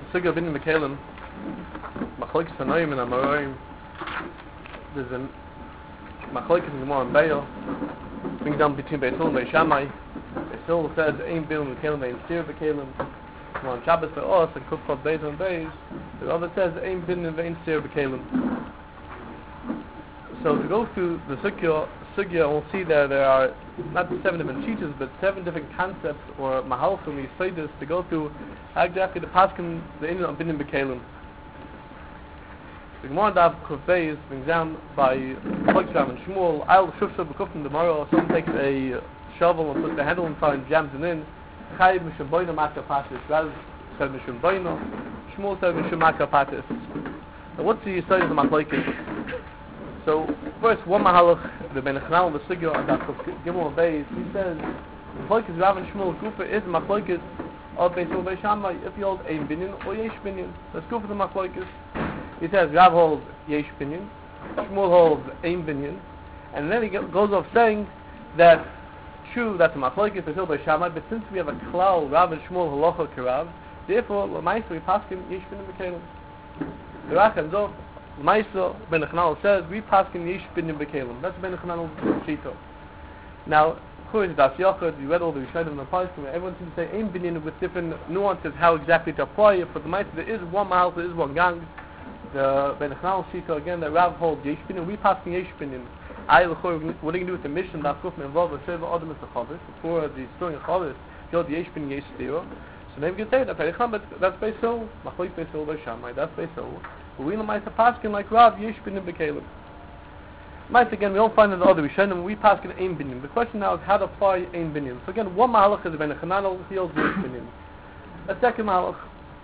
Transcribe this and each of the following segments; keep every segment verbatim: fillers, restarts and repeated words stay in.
Sugya bin Mekalim, Machlokes Tanoim and Amoraim. There's a Machlokes in Gemara and Beil. Brings down between Beit Hillel and Beit Shammai. Beit Hillel says Ein bin Mekalim, Ein Sir Bekalim. On Shabbos for us and Kuf Chav Beis and Beis. The other says Ein bin Ein Sir Bekalim. So to go through the Sugya, Sugya, we'll see that there are not seven different teachers, but seven different concepts or mahalchim, we say this, to go through how exactly the paskin, the Indian of Binin Bekalim. The Gemara Dav Kuf Beis brings down by Machlokes Rav and Shmuel, I'll shufsha b'kufim tomorrow, someone takes a shovel and puts the handle inside and jams it in, Chayiv Mishum Boino Maka Patis, Rav said Mishum Boino, Shmuel said Mishum Maka Patis. Now what's the story of the Machlokes? So first, one mahalach, the Ben Echanal, the Sugya, and that's Gimel Beis. He says, Machlokes Rav and Shmuel Gufa is Machlokes of Beit Hillel Beit Shammai. If you hold Ein Binyan or Yesh Binyan, that's Gufa the Machlokes. He says Rav holds Yesh Binyan, Shmuel holds Ein Binyan, and then he goes off saying that true that's a Machlokes Beit Hillel Beit Shammai, but since we have a klal Rav and Shmuel halacha kerav, therefore l'maisa we paskin Yesh Binyan b'kelim. The Rach and Zof. Maisa Ben Echanal says we paskin Yesh Binyan Bekalim. That's Ben Echanal's shito. Now, of course, that's Yochad. You read all the Rishonim and the Parskim. Everyone seems to say Ein Binyan with different nuances how exactly to apply it. For the Maisa, there is one mahal, there is one gang. The Ben Echanal's shito again that Rav holds Yesh Binyan. We paskin Yesh Binyan. I l'chor. What are you going to do with the mission that Kufim involved with Sheva Adam is the Chavis before the story of Chavis? You hold Yesh Binyan Yesh Stira. So maybe you can say that. But that's Beit Hillel. Machlokes Beit Hillel Beit Shammai. That's Beit Hillel. But we know Maisa paskin like Rav Yesh Binyan Bekalim. Maisa again, we don't find in the other Rishonim. We paskin Ein Binyan. The question now is how to apply Ein Binyan. So again, one mahalach is Ben Echanal, he holds Yesh Binyan. A second mahalach,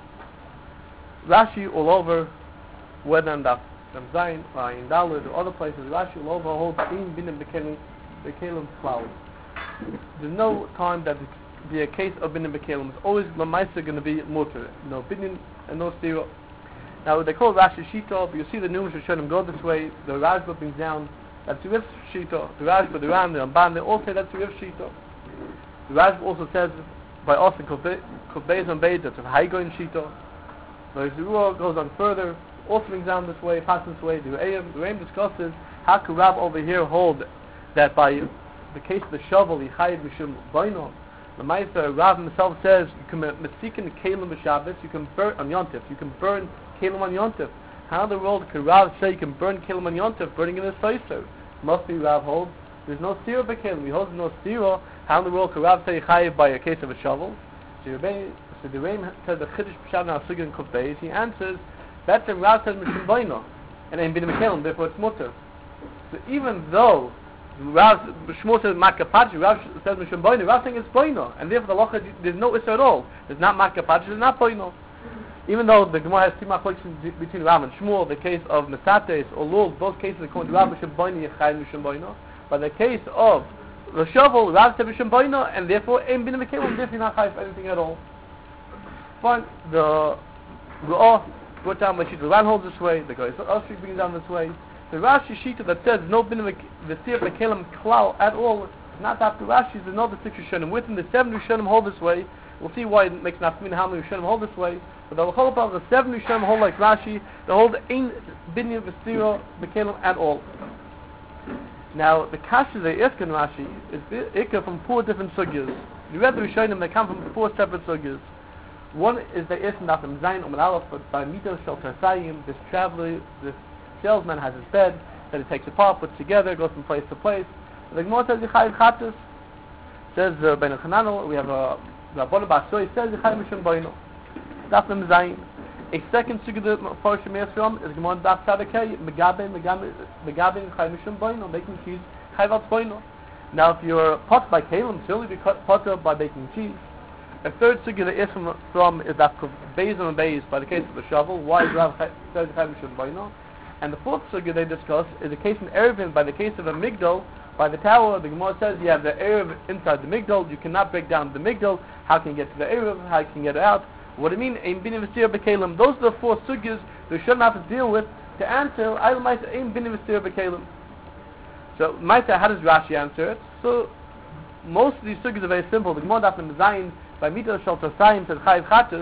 Rashi all over, whether in Daf Zayin or in Daled or other places, Rashi all over holds Ein Binyan Bekalim, Bekalim cloud. There's no time that there be a case of Binyan Bekalim. It's always the Maisa going to be mutter. No Binyan and no Stira. Now they call Rashi Shita, but you see the numerous Rishonim go this way. The Rashba brings down that's Riv's Shita. The Rashba, the Ram, the Ramban, they all say that's Riv's Shita. The Rashba also says by us in Kufbeis and Beis that's a Haigoin Shita. The Zerua goes on further, also brings down this way, passes this way. The Reim, the Reim discusses how could Rav over here hold that by the case of the shovel, he Chayiv Mishum Boino. The Ma'aser Rav himself says you can Mesikin Kalim B'Shabbos, you can burn on Yontif, you can burn Kalim on Yontif. How in the world could Rav say you can burn Kalim on Yontif, burning in a Seiser? Must be Rav holds. There's no Sira B'Kalim. He holds no Sira. How in the world could Rav say Chayiv by a case of a shovel? So the Reim says the Chiddush B'Shav now Sugya and Kuf Beis. He answers that's when Rav says Mishum Boino and Ein Binyan Bekalim, therefore it's mutter. So even though Rav Shmuel says Makapachi, Rav says Mishum Boino, Rav saying it's Boino, and therefore the Locha there's no Issa at all. There's not Makapachi, there's not Boino. Even though the Gemara has two machlokes between Rav and Shmuel, the case of Mesates or Lul, both cases according to Rav Mishum Boino, Yechayim Mishum Boino. But the case of the shovel, Rav said Mishum Boino, and therefore Ein Binyan Bekalim, therefore not Chayiv anything at all. Fine. The Ru'ah brought down by Shita. The Ran holds this way. The Goy Osri brings down this way. The Rashi Shita that says no Binyan Bekalim klal at all, not after Rashi, there's another six Rishonim. Within the seven Rishonim hold this way. We'll see why it makes not mean how many Rishonim hold this way. But the whole about the seven Rishonim hold like Rashi. They hold Ein Binyan Bekalim at all. Now the Kasha they ask in Rashi is Ikka from four different sugyas. You read the Rishonim, they come from four separate sugyas. One is the Isn Dafim Zayin Uman Aleph, but by Mito Shel Tersayim, this traveler, this salesman has his bed that he takes apart, puts together, goes from place to place. The Gemara says Yichayim Chatus, says uh, Ben Echanal, we have a Rabbanu Basoi, says Yichayim Mishum Boino. Dafim Zayin. A second sugya for Shemir Yisrael is Gemara Daf Tzadakei, Megabin, Megabin, Megabin Yichayim Mishum Boino, making cheese, Chayvat Boino. Now if you're pot by Kalim, certainly be pot by baking cheese. A third sugya that is from, from is that Beis and Beis by the case of the shovel. Why is Rav says Chayiv Mishum Boino? And the fourth sugya they discuss is a case in Erevin by the case of a Migdal by the tower. The Gemara says you have the Erev inside the Migdal. You cannot break down the Migdal. How can you get to the Erev? How can you get it out? What do you mean? Ein Binyan Bekalim. Those are the four sugyas they shouldn't have to deal with to answer. I might say Ein Binyan Bekalim. So might say how does Rashi answer it? So most of these sugyas are very simple. The Gemara Daf Zayin by Mito Shel Tersayim says Chayiv Chatus.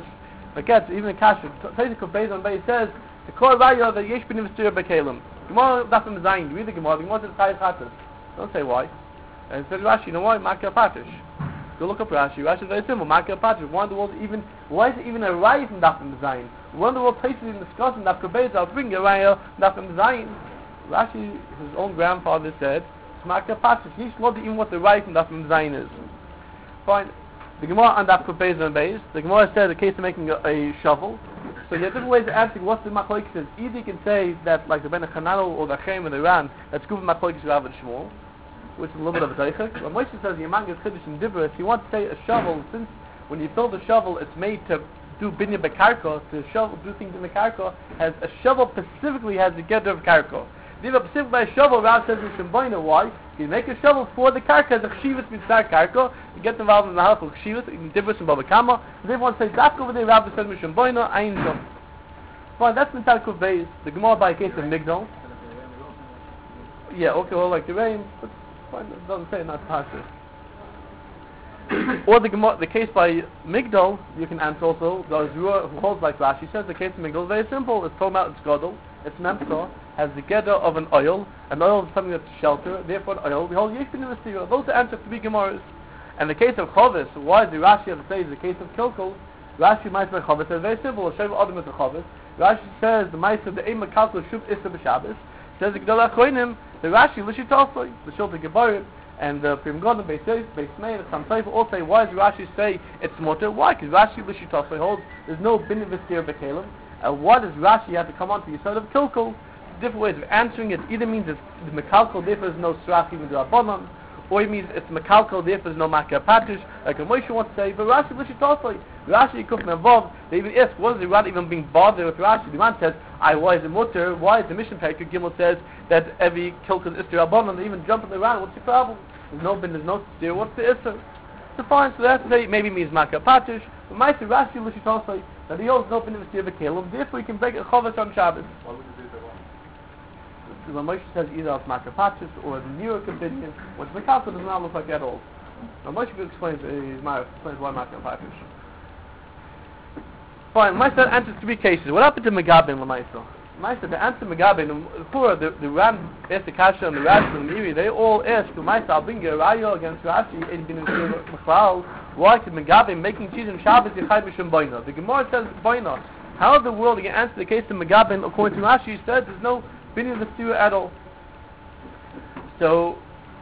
Again, even in Kasher, Taisik of Beis on Beis says, the core raya that yesh b'nim v'stir b'kelim. Gemara dafim zayin. You read the Gemara. The Gemara says chayiv chatas. Don't say why. And it says Rashi. You know why? Makir patish. Go look up Rashi. Rashi is very simple. Makir patish. One of the world even. Why is it even a raya from dafim zayin? One of the world places in discussing that Beis I'll bring a raya dafim zayin. Rashi, his own grandfather said, it's makir patish. Yesh not even what the raya from dafim zayin is. Fine. The Gemara on that Beis and Beis. The Gemara says the case of making a, a shovel. So you have different ways of answering what's the machlokes is. Either you can say that like the Ben Chananel or the Chaim in Iran, that's good for machlokes Rav and Shmuel, which is a little bit of a teichik. But Moshe says Yemang is Chiddush and Dibra. If you want to say a shovel, since when you fill the shovel, it's made to do binya bekarko, to shovel, do things in the karko, has a shovel specifically has the get of karko. Diva specific by a shovel, Rav says in Shemboina, why? You make a shovel for the karka as a chshivas mitzvah karka. You get involved in the halach of chshivas, you can differ some baba kama. They want to say that over there, Rav says in Shemboina, ayin shom. Fine, that's Mitzad Kuf Beis. The Gemara by a case of Migdal. Yeah, okay, well, like the rain, but fine, it doesn't say not Pasha. Or the Gemara, the case by Migdal, you can answer also. The Azura who holds like Rashi says the case of Migdal is very simple. It's talking about its gadol, its memsa, has the gather of an oil. An oil is something that's shelter, therefore an oil. We hold Yesh bin V'Stira. Those are answers to be Gemaras. And the case of Chavis, why does the Rashi have to say is the case of Kilkul? Rashi might say Chavis is very simple. Sheva Adam is a Chavis. Rashi says the mice of the Eima Kalkul Shub Issa B'Shabbos. Says the Gedol HaKoinim, the Rashi Lishi Tosoi, the Shulta Gebarim, and the Prim Godin Beis Beis Meir, the Sam Sefer all say, why does Rashi say it's mutter? Why? Because Rashi Lishi Tosoi holds there's no bin v'stir b'kelim. And why does Rashi have to come on to the side of Kilkul? Different ways of answering it. Either means it's the Mekalkul, therefore there's no Srach even to Rabbanon, or it means it's Mekalkul, therefore there's no Makar Patish, like a Moshe wants to say, but Rashi Lishi Tosoi. Rashi Kuf Mevov, they even ask, what is the Ran even being bothered with Rashi? The man says, I why is it mutter? Why is the mission paper Gimel says that every kilkul is Isra Rabbanon? They even jump in the Ran. What's the problem? There's no bin, there's no steer. What's the Isra? So fine, so that's say maybe means Makar Patish. But my say Rashi Lishi Tosoi that he holds no bin in the steer b'kelim. Therefore he can break a Chavis on Shabbos. Why would you do that wrong? So when Moshe says either it's Makar Patish or the New York opinion, which Mekalkul does not look like at all. Now Moshe explains, uh, explains why Makar Patish. Fine, Maisa answers three cases. What happened to Megabin Lamaisa? Maisa, the answer Megabin, the the, the Ram asked the Kasha and the Rashi and the Miri, they all asked, Maisa, I'll bring you a Raya against Rashi, and bin Mechlal, why could Megabin making cheese and Shabbos Yechai Mishum Boina? The Gemara says Boina. How in the world you can answer the case of Megabin according to Rashi? He said there's no Binyan V'Stira at all. So,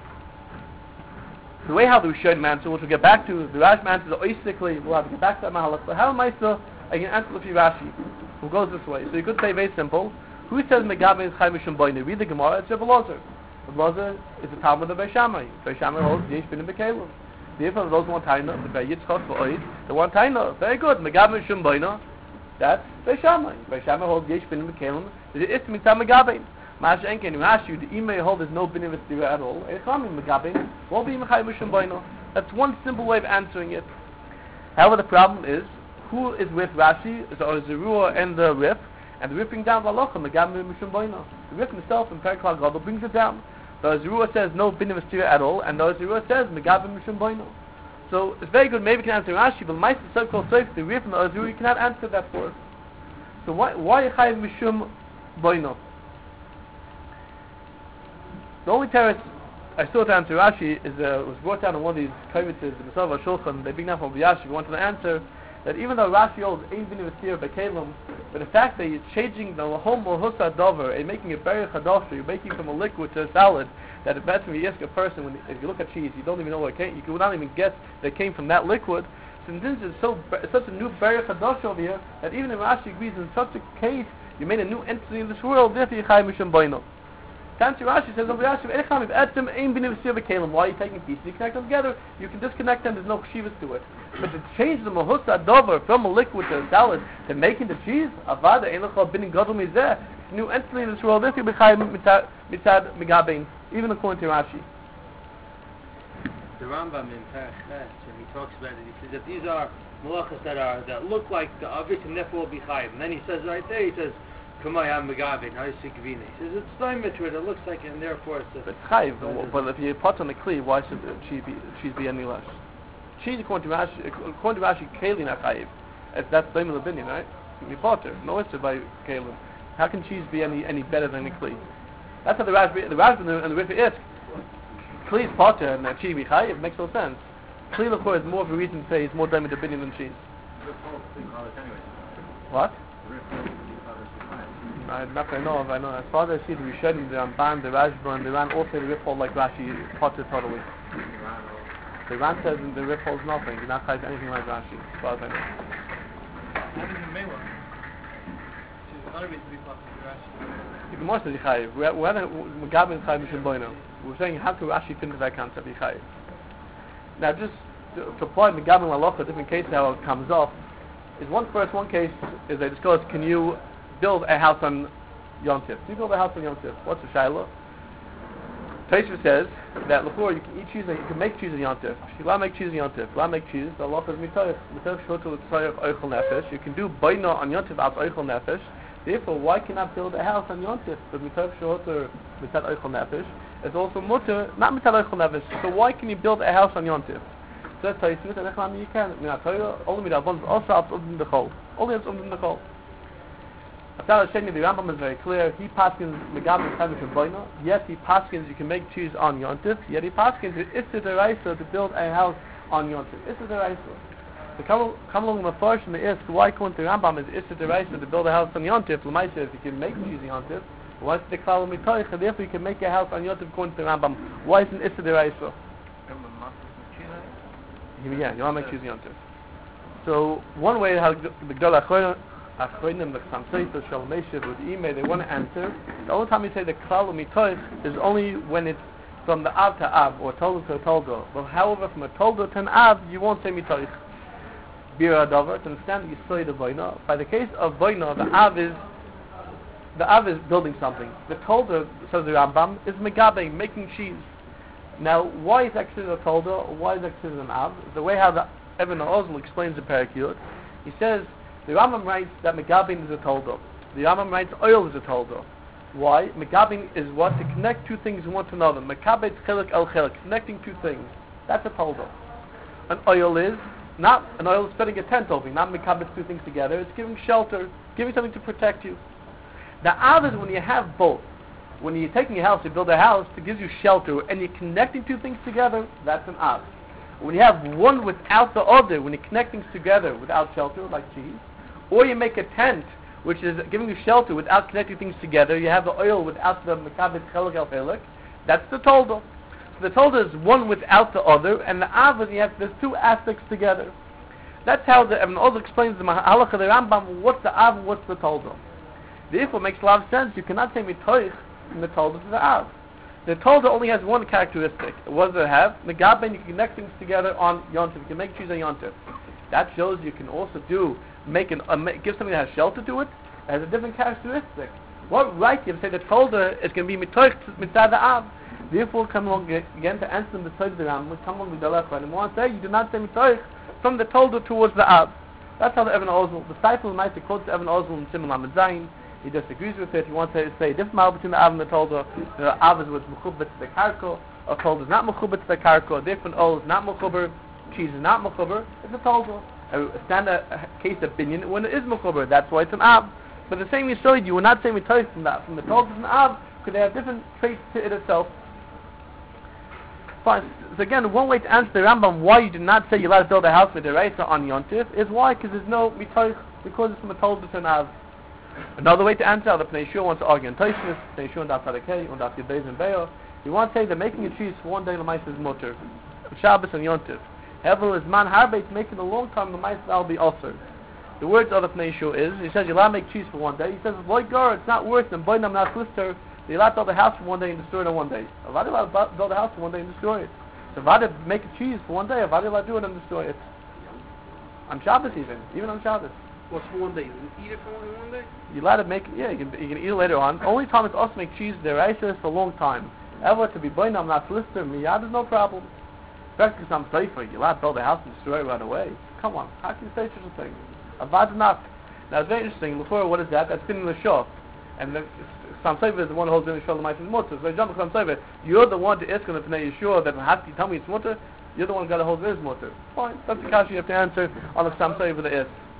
the way how the Rishonim answer, which we'll get back to, the Rashi answers basically, we'll have to get back to that Mahalach, but how Maisa, I can answer the Rashi, who goes this way. So you could say very simple. Who says Megabin is Chai Mishum Boina? Read the Gemara. It's Rebbe Lozer. Rebbe Lozer is the Talmud of Beis Shammai. Beis Shammai holds Yesh bin B'Kelim. Therefore, those want Taina, the Bei Yitzchak v'Oid, they want Taina. Very good. Megabin Mishum Boina. That's Beis Shammai. Beis Shammai holds Yesh bin B'Kelim. It's Mitzah Megabin. Mash Enken, you ask you, the email hold there's no bin v'stira at all. Echami Megabin won't be Chai Mishum Boina. That's one simple way of answering it. However, the problem is, who is with Rashi? Is the Zerua and the Rif, and the Rif brings down Valocha Megabin Mishum Boina. The Rif himself in Perikal Gadol brings it down. The Zerua says no bin v'stira at all, and the Zerua says Megabin Mishum Boina. So it's very good. Maybe you can answer Rashi, but Ma'aseh so-called Seif, the Rif and the Zerua, you cannot answer that for us. So why why Chai Mishum Boina? The only terrace I saw to answer Rashi is uh, was brought down in one of these kovitzes, the Masava Shulchan. They bring down from Biyashi. We wanted to answer that even though Rashi holds ein bin v'stir b'kelim, but the fact that you're changing the lahom or husa dover and making it very chadasher, you're making from a liquid to a solid, that it better when you ask a person, when if you look at cheese, you don't even know where it came. You could not even guess that it came from that liquid. Since this is so it's such a new very chadash over here that even if Rashi agrees in such a case, you made a new entity in this world. Therefore, you chai mishum boino. Tansi Rashi says over Rashi, why are you taking pieces? You connect them together, you can disconnect them, there's no chivas to it. But to change the mahusa dover from a liquid to a salad to making the cheese, avada einachal bin gadol mizeh, new entity in this world, this will be chayim mitzad megabein, even according to Rashi. The Rambam in Parach Ches, when he talks about it, he says that these are malachas that are that look like the avis and therefore will be chayim. And then he says right there, he says, Kamay Megabin, how you see Kavina? He says it's time to it, it looks like, and therefore it's a... It's chayiv, but, but if you put on the kli, why should cheese be, cheese be any less? Cheese, according to Rashi, according to Rashi, keli not chayiv. If that's the same opinion, right? We potter. No issue by Kalim. How can cheese be any any better than a kli? That's how the Rashbi, the Rashbi and the, and the Riffa is. Kli is potter and cheese be chayiv. It makes no sense. Kli l'chor is more of a reason to say it's more diamond opinion than cheese. What? I, not that I know of. I know as far as I see the Rishonim, the Ramban, the Rashba, and the Ran all say the Rif hold like Rashi potter totally. The Ran says the Rif holds nothing. You're not type anything like Rashi, as far as I know. Having the Mela, which is another reason to be potter to Rashi. The Gemara says Yichayev. We're we're Megabe and Chayev Mishim Boino. We're saying how can Rashi fit into that concept Yichayev? Now just to, to apply Megabe and Lalocha, different cases how it comes off, is one first one case is they discuss can you build a house on Yom Tif? Do you build a house on Yom Tif? What's the Shiloh? Taisha says that before you can eat cheese, you can make cheese on Yom Tif. You can make cheese on Yom Tif. You can make cheese. The Allah is mitoich. Mitoich shotul tzayich oichel nefesh. You can do baina on Yom Tif as oichel nefesh. Therefore, why cannot build a house on Yom Tif? But mitoich shotul mitzad oichel nefesh is also mutter, not mitzad oichel nefesh. So why can you build a house on Yom Tif? So that's Taisha, and Echlami you can. Minat Torah only mitzad also as umdim dechol. Only as umdim dechol. After the Rambam is very clear. He paskins megabe time for boina. Yes, he paskins you can make cheese on Yom Tif. Yet he paskins it's the deraisa to build a house on Yom Tif. It's the deraisa. So come come along with the first and ask why couldn't the Rambam is it's the deraisa to build a house on Yom Tif? L'maisa if you can make cheese on Yom Tif, what's the klal mitoich? And therefore you can make a house on Yom Tif according to the Rambam. Why isn't it's the deraisa? Yeah, you want to make cheese on Yom Tif. So one way how the Gdol Achronim Achronim, the Chassam Sofer, Shalom Meshiv, with email, they want to answer. The only time you say the klal mitoich is only when it's from the av to av or toldo to toldo. But however, from a toldo to an av, you won't say mitoich. Bira adavar, to understand the yisod of boina. By the case of boina, the av is the av is building something. The toldo, says the Rambam, is megabe, making cheese. Now, why is that considered a toldo? Why is that considered an av? The way how the Ibn Ozl explains the Parakiyot, he says. The Rambam writes that Megabin is a toldo. The Rambam writes oil is a toldo. Why? Megabin is what? To connect two things one to another. Mekabet chelik el chelik, connecting two things. That's a toldo. An oil is not, an oil is spreading a tent over you, not mekabet two things together. It's giving shelter, giving something to protect you. The av is when you have both. When you're taking a house, you build a house, it gives you shelter, and you're connecting two things together, that's an av. When you have one without the other, when you're connecting things together without shelter, like cheese, or you make a tent, which is giving you shelter without connecting things together. You have the oil without the mekabet chelik el chelik. That's the toldo. So the toldo is one without the other, and the av is you have there's two aspects together. That's how the Ibn Oz explains the Mahalacha the Rambam. What's the av? What's the toldo? Therefore, it makes a lot of sense. You cannot say mitoich from the toldo to the av. The toldo only has one characteristic. What does it have? Megabe, and you can connect things together on Yom Tif. You can make cheese on Yom Tif. That shows you can also do. Make an, uh, make, give something that has shelter to it, that has a different characteristic. What right you say the tolda is going to be mitoich mitzad av? Therefore, come along again to answer the side of the Ram. Come along with the left and want to say you do not say mitoich from the tolda towards the av. That's how the Ibn Ozl, the disciple might have quotes Ibn Ozl in Simon Lamed Zayin. He disagrees with it. He wants to say a different mal between the av and the tolda. The av is with mechubet to the karko. A tolda is not mechubet to the karko. A different ol is not mechuber. Cheese is not mechuber. It's a tolda. A standard case opinion when it is mechuber, that's why it's an av. But the same yisod, you will not say mitoich from that, from the toldos and av, because they have different traits to it itself. Fine. So again, one way to answer the Rambam why you do not say you're allowed to build a house with the reisa on Yom Tif is why, because there's no mitoich, because it's from a toldos and av. Another way to answer, the Pnei Shur wants to argue in Tosfos, Pnei Shur and Daf Sadekei, and Daf Yudbeis and Be'er. You want to say that making a cheese for one day l'maisa is mutter, Shabbos and Yom Tif. However, is man harbe to make it a long time, the mice will be offered. The words of the Pnei Shur is, he says, you're allowed to make cheese for one day. He says, like gar, it's not worse than boinam not lister. You're allowed to build a house for one day and destroy it in one day. Avad allowed to build a house for one day and destroy it. So Avad make a cheese for one day, Avad allowed to do it and destroy it. On Shabbos even, even on Shabbos. What's for one day? You can eat it for only one day? You're allowed to make it, yeah, you can, you can eat it later on. Only time it's also make cheese, the rice is for a long time. Ever to be boinam not lister, miyad is no problem. Especially some safer, you're allowed to build a house and destroy it right away. Come on, how can you say such a thing? Avad not. Now it's very interesting. Before, what is that? That's been in the shop. And the Sam Sefer is the one who holds in the Shalom Mice is Mutter. So John Sam Sefer, you're the one to ask him if Pnei Yeshua that have to tell me it's Mutter. You're the one who got to hold his Mutter. Fine, that's the question you have to answer on the Sam Sefer the is.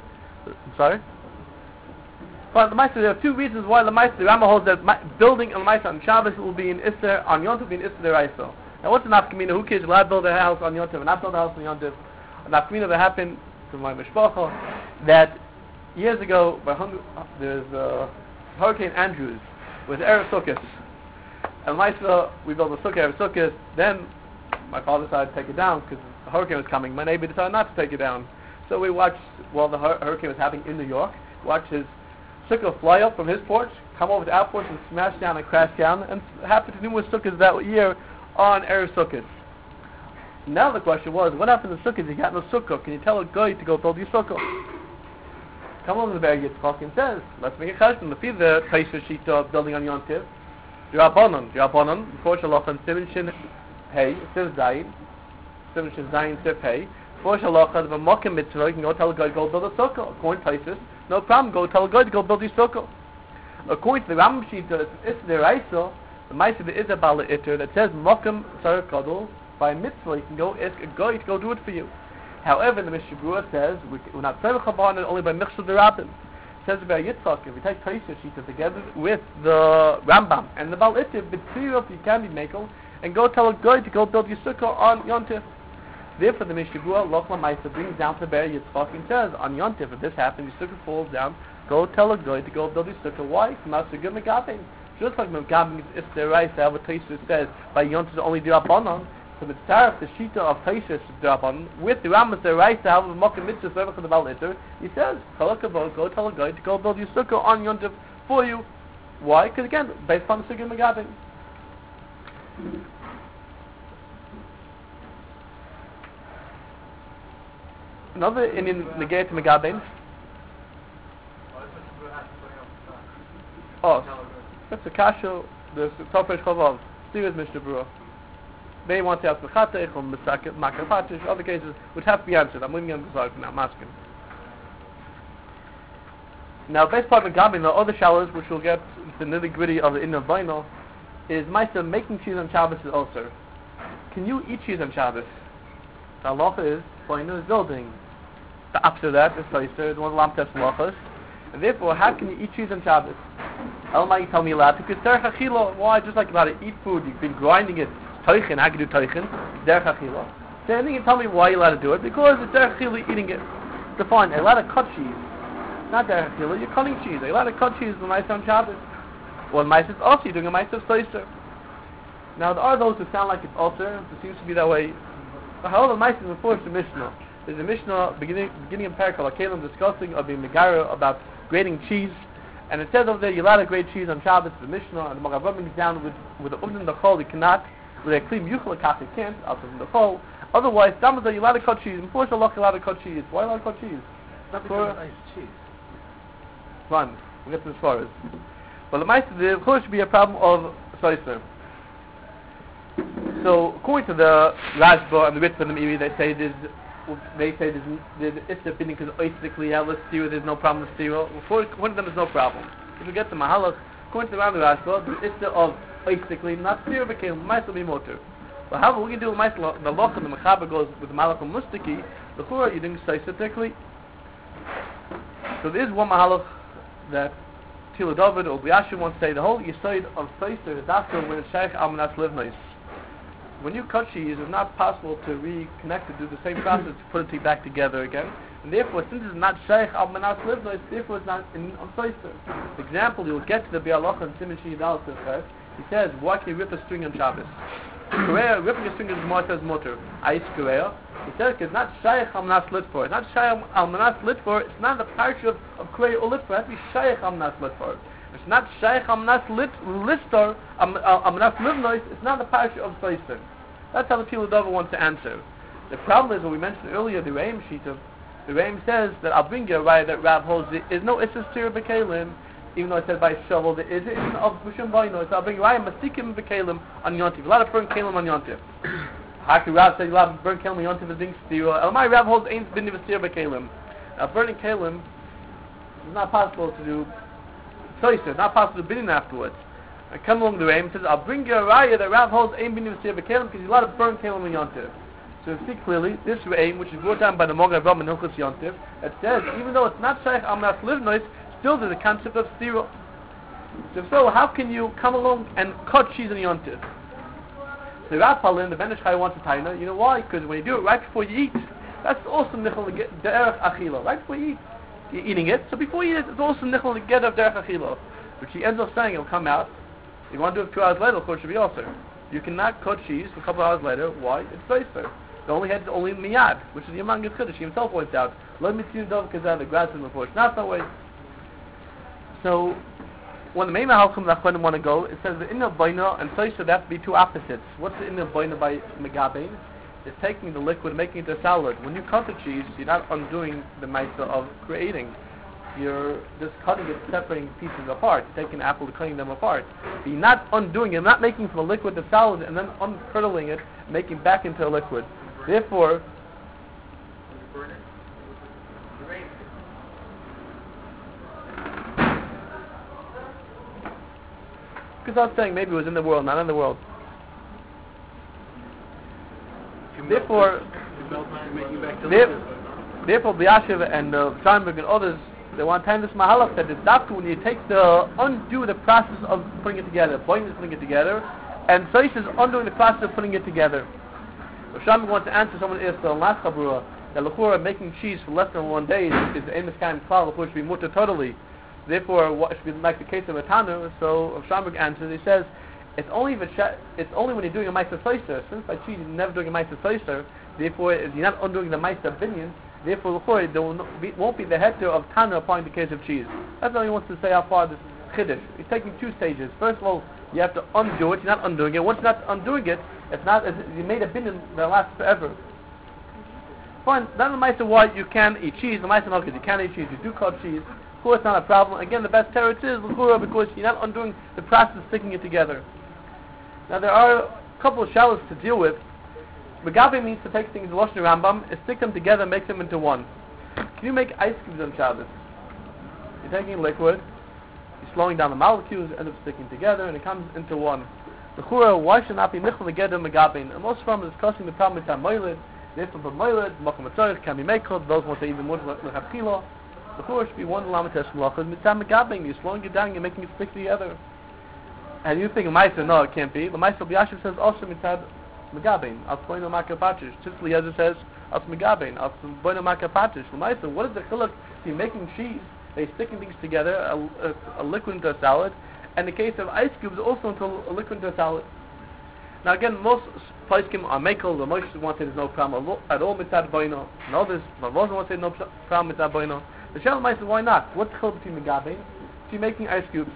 I'm sorry? But the Maisa, there are two reasons why the Maisa, the Rama holds that my, building a Maisa on Shabbos will be in Isser, on Yom Tov will be in Isser Deraisa. Now what's the nafkamina? Who cares? Will I build a house on Yom Tov and not build a house on Yom Tov? A nafkamina that happened to my mishpacha, that years ago, by hung, there's uh, Hurricane Andrews with Erev Sukkot. And Maisa, we built a sukkah, Erev Sukkot, then my father decided to take it down because the hurricane was coming. My neighbor decided not to take it down. So we watched, while the hur- hurricane was happening in New York, watched his sukkah fly up from his porch, come over to our porch and smash down and crash down, and happened to numerous sukkahs that year on Erev Sukkot. Now the question was, what happened to sukkahs? You got no sukkah. Can you tell a guy to go build your sukkah? Come along the Ber Yitzchak and says, let's make a cheshbon. If the Taisha Shita of building on Yom Tov, Rabbanon, Rabbanon, before Shalach and Sivan Shin Hey, Siv Zayin, Sivan Shin Zayin Siv Hey, before Shalach and Makom Mitzvah, you can go tell a guy to go build a sukkah. According to Taisha, no problem, go tell a guy to go build your sukkah. According to the Rambam Shita, it's the Raisa, the Maisa the Isabala Itter, that says Makom Sarah Kadol, by mitzvah you can go ask a guy to go do it for you. However, the Mishnah Berurah says we, we're not saying Chabad only by Michshel Derabim. It says about Yitzchak, if we take Taisha Shita together with the Rambam and the Baal Itter, but clear up you can be makel and go tell a guy to go build your sukkah on Yom Tov. Therefore, the Mishnah Berurah Lochla Maisa brings down to the Ber Yitzchak and says on Yom Tov, if this happens, your sukkah falls down. Go tell a guy to go build your sukkah. Why? Not so good megabing. Just like megabing is the right. What Taisha says by Yom Tov only Dirabanan. So the tzaref, the shita of Taisha Draban, with the Rambam the right to have a Makom Mitzvah for the Baal Itter, he says, Chalakavod, go tell a guy to go build your sukkah on Yom Tov for you. Why? Because again, based on the sukkah megabing. Another Indian negate megabing. Oh, that's a kasha, the Tofresh Chavav, Steve Mishnah Berurah. They want to ask Mechatech or Makapatish, other cases which have to be answered. I'm leaving them to for now, I'm asking. Now, based upon the Gabi, the other shallows, which we'll get the nitty gritty of the inner vinyl, is Maisa making cheese on Shabbos is also. Can you eat cheese on Shabbos? The halacha is, Vinyl is building. The opposite of that is Taisha, the one lamp test halachas. And therefore, how can you eat cheese on Shabbos? Elma, you tell me a lot, because Derech Achila, why? Just like about to eat food, you've been grinding it. Toichin, how can you do toichin? Derech Achila. Same thing, you tell me why you're allowed to do it. Because it's Derech Achila eating it. Define, a lot of cut cheese. Not Derech Achila, you're cutting cheese. A lot of cut cheese when Maisa on Shabbos. Well, Maisa is also, you're doing a Maisa of Toiser. Now, there are those who sound like it's ulcer. It seems to be that way. But however, Maisa is before the Mishnah. There's a Mishnah beginning, beginning in Parakal, Kalim discussing of being Megara about grating cheese. And it says over there, you're allowed to grate cheese on Shabbos, the Mishnah, and the Magavah brings down with, with the Umdan the Chol, you cannot. With a clean Yuchel Kach, you can't, out of the Chol. Otherwise, Damazah, you're allowed to cut cheese. Before Shalach, you're allowed to cut cheese. Why allowed to cut cheese? Not because it's nice cheese. Fun. We'll get to the Svaras. But the Maisa, there of course should be a problem of Soiser. So, according to the Rashba and the Ritva and the Meiri, they say there's, they say there's, there's it's a binding because basically, yeah, let's steer, there's no problem with steer. According to them, there's no problem. If we get to Mahalach, according to the Rashba, the Issa of basically not steer became Maisa will be motor. But however, we can do with Maisa, the Loch and the Mechaber goes with the Malach and Mustaki, the Chura, you didn't say typically. So there is one Mahalach that Tila David or Biyashi wants to say the whole Yisoid of Seister is after when it's Shaykh Almanas Livnois. When you cut cheese, it's not possible to reconnect it, do the same process to put it back together again. And therefore, since it's not Shaykh Almanas Livnois, therefore it's not in on Seister. For example, you'll get to the Bialoch and Simon Shidal Sefet. He says, why can you rip a string on Shabbos? Korea, ripping a string is more says motor. Ice Korea. He says it's not Shaykh Almanas lit for. It's not Shaykh Almanas lit for. It's not the parish of, of Korea or lit for. It has to be Shaykh Almanas lit for. It's not Shaykh Almanas lit lister Almanas livnois. It's not the parish of Seister. That's how the Tila Dova wants to answer. The problem is what we mentioned earlier. The Reim sheet of the Reim says that I'll bring you a riot that Rav holds. There is no Issus Tir Bekalim. Even though I said by shovel, there is in of Bushim Vaino. So I'll bring Raya Masikim Bekalim on Yontiv. A lot of burn Kalim on Yontiv. Haki Rav said you have to burn Kalim on Yontiv as being stira. Elamai Rav holds ain't been never stira Bekalim. Now burning Kalim is not possible to do. So he said, not possible to bin in afterwards. I come along the way and says, I'll bring you a Raya that Rav holds ain't been never stira Bekalim because you a lot of burn Kalim on Yontiv. So So we see clearly, this way, which is brought down by the Moga Ram and Hilchos Yontif, it says, even though it's not Shaykh Amnas Livnois, still there's a concept of Stira. So, so how can you come along and cut cheese in Yontif? The Rav Palin, the Ben Ish Chai wants to tell you, you know why? Because when you do it right before you eat, that's also nichol derech achila. Right before you eat, you're eating it. So before you eat it, it's also nichol to get of derech achila. Which he ends up saying it'll come out. If you want to do it two hours later, of course, it should be also. You cannot cut cheese for a couple of hours later. Why? It's safer. The only head is only miyad, which is the Yamang Chiddush. He himself points out. Let me see dov kazan the grass in the bush. Not that way. So when the main halachim that Achronim want to go, it says the inner boina and soy should have to be two opposites. What's the inner boina by megabein? It's taking the liquid, making it a salad. When you cut the cheese, you're not undoing the ma'aseh of creating. You're just cutting it, separating pieces apart. You're taking an apple and cutting them apart. But you're not undoing it. You're not making from a liquid to salad and then uncurdling it, making back into a liquid. Therefore, because I was saying maybe it was in the world, not in the world. Therefore, there, therefore, B'Yashiv and uh, Steinberg and others, they want to time this mahalach that it's dafka when you take the undo the process of putting it together. Boin is putting it together, and Seish is undoing the process of putting it together. If Steinberg wants to answer someone asked the last chabura that l'chura making cheese for less than one day is the Amos Kaim Klal, which should be mutter totally. Therefore, what should be like the case of a Tanu. So, if Steinberg answers, he says. It's only if it it's only when you're doing a ma'aser seiser. Since by cheese you're never doing a ma'aser seiser, therefore you're not undoing the ma'aser binyan. Therefore, there will not be, won't be the heter of Tana applying the case of cheese. That's all he wants to say how far this chiddush. He's taking two stages. First of all, you have to undo it. You're not undoing it. Once you're not undoing it, it's not it's, you made a binyan that lasts forever. Fine. Then the ma'aser why you can eat cheese. The ma'aser not because you can't eat cheese. You do cut cheese. Of course, not a problem. Again, the best teretz is l'chura because you're not undoing the process of sticking it together. Now there are a couple of shalos to deal with. Megabe means to take things, the Lashon Rambam, and stick them together and make them into one. Can you make ice cubes on Shabbos? You're taking liquid, you're slowing down the molecules, end up sticking together, and it comes into one. The Chura, why should not be nichol together Megabe? And most from is discussing the problem with Moiled, the Ifam of Moiled, Mokum Matzorich, can be Mekod, those want to even more Lechatchila. The Chura should be one Lamatesh Melachos, Mitzah Megabe, you're slowing it down, you're making it stick together. And you think Ma'aser, no, it can't be. The Ma'aser B'Yashiv says also mitzad megabein. As Boino Makapatish. Tzitz Eliezer says as megabein. As Boino Makapatish. The Ma'aser, what is the chiluk? You're making cheese. They're sticking things together, a, a, a liquid into a salad. And the case of ice cubes also into a liquid into a salad. Now again, most Paiskim are mekel. The Moshe want to say there's no problem at all mitzad Boino. And others, the Moshe want to say no problem mitzad Boino. The Shalom Ma'aser, why not? What's the chiluk between megabein? So you're making ice cubes.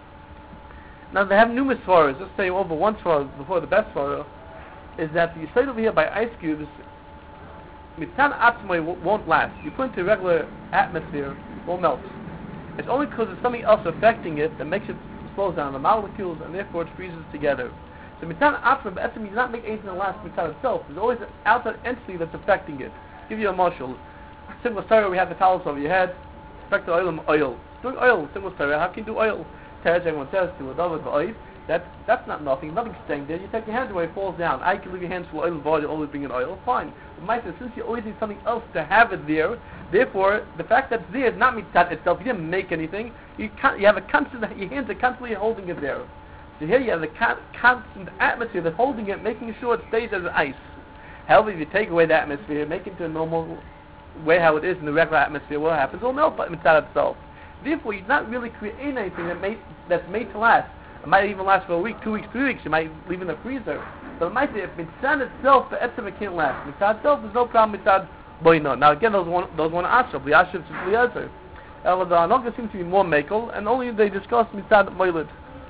Now they have numerous svaras. Let's say over one svara before the best svara is that the side over here by ice cubes, mitzan atzmai won't last. You put it into a regular atmosphere, it won't melt. It's only because there's something else affecting it that makes it slows down the molecules and therefore it freezes together. So mitzan atzmai, but does not make anything that lasts mitzan itself. There's always an outside entity that's affecting it. I'll give you a marshal. Simple story: we have the towels over your head. Affect the oil. Oil. Doing oil. Simple story. How can you do oil? Everyone says to a David Ba'if, that that's not nothing, nothing's staying there. You take your hands away, it falls down. I can leave your hands full of oil, body, always bring in oil, fine. But Maisa, since you always need something else to have it there, therefore, the fact that it's there is not mitzat itself. You didn't make anything. You can't, you have a constant, your hands are constantly holding it there. So here you have the con- constant atmosphere that's holding it, making sure it stays as ice. However, if you take away the atmosphere, make it into a normal way how it is in the regular atmosphere, what happens? It will melt mitzat itself. Therefore, you're not really creating anything that made, that's made to last. It might even last for a week, two weeks, three weeks. You might leave in the freezer. But it might say if mitzad itself, the etzem, it can't last. Mitzad itself, there's no problem. Mitzad boino. Now again, those one, those one asher, b'yashiv to b'yazer. However, the anokah seems to be more mekel, and only they discuss mitzad moiled.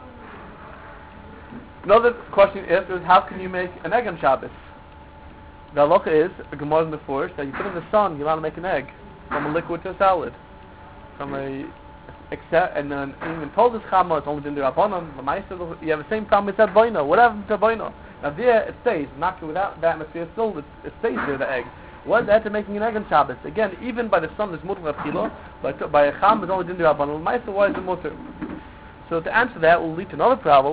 Another question is, is how can you make an egg on Shabbos? The halacha is, the Gemara in the forest, that you put in the sun, you're allowed to make an egg from a liquid to a salad. From a except and then even told us chama, it's only in the rabbanon. The ma'aser, you have the same problem with that boino. What happened to boino? Now there it stays, not without the atmosphere. Still, it, it stays there. The egg. What is that to making an egg on Shabbos? Again, even by the sun, there's mutter of kilo. But by a cham, it's only in the rabbanon. The ma'aser, why is it mutter? So to answer that will lead to another problem.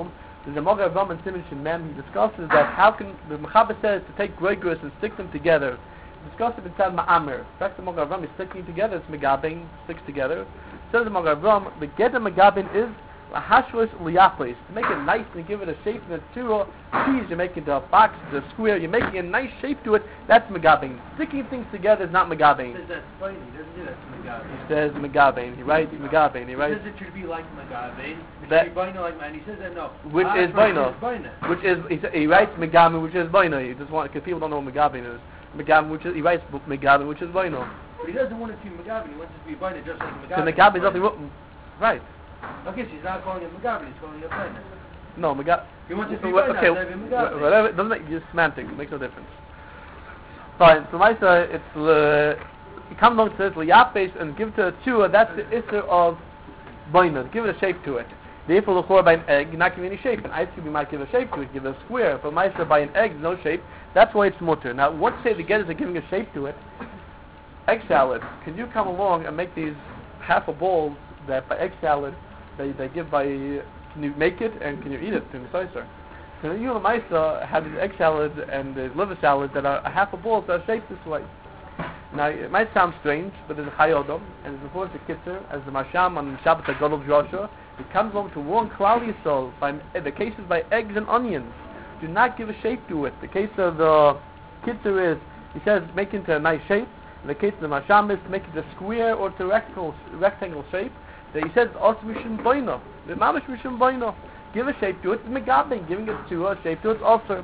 There's a Mogar Ram and Simon Shemem. He discusses that how can the Mechaber says to take Groigros and stick them together. He discusses it inside Ma'amir. In fact, the Mogar Ram is sticking together. It's Megabin sticks together. Says the Mogar Ram, the get of Megabin is lahashvos liyaples, to make it nice and give it a shape in a tzura. Cheese, you're making it a box, a square. You're making a nice shape to it. That's Megabin. Sticking things together is not Megabin. He says that's funny. He doesn't do that to Megabin. He says Megabin. He writes Megabin. He writes. He says it should be like Megabin. It That- should be Boino like man. He says that no. Which Ah, is right, Boino. it's Boino. Which is he, sa- he writes Megabin, which is Boino. He just want because people don't know what Megabin is. Megabin, which is he writes Megabin, which is Boino. But he doesn't want it to be Megabin. He wants it to be Boino just like So Megabin. Megabin is nothing wrong. Right. Okay, so he's not calling it Megabin. He's calling it Boino. No, Megabin. He wants it to be Well, Boino. okay, Okay, Megabin. whatever. It doesn't make just semantics. It makes no difference. Fine. So my side, it's uh, you come along to this liyapes and give it to a tzura. That's the issue of boina. Give it a shape to it. Therefore, the by an egg, you're not giving any shape. An ice cube, you might give a shape to it, give it a square. But my side, by an egg, no shape. That's why it's mutter. Now, once say the getters are giving a shape to it, egg salad. Can you come along and make these half a balls that by egg salad they they give by? Can you make it and can you eat it in the saucer? So you and Maisa have these egg salads and the liver salads that are a half a ball that are shaped this way. Now it might sound strange, but there's a Chayodom and there's a force of Kitzer as the Masham on Shabbat Gadol Joshua. It comes along to warn Klal Yisrael by the cases by eggs and onions. Do not give a shape to it. The case of the Kitzer is he says make it into a nice shape. In the case of the Masham is to make it a square or to rectangle rectangle shape. That he says also Mishum Boino. The Mamish Mishum Boino. Give a shape to it, it's Megabin. Giving it to a shape to it also.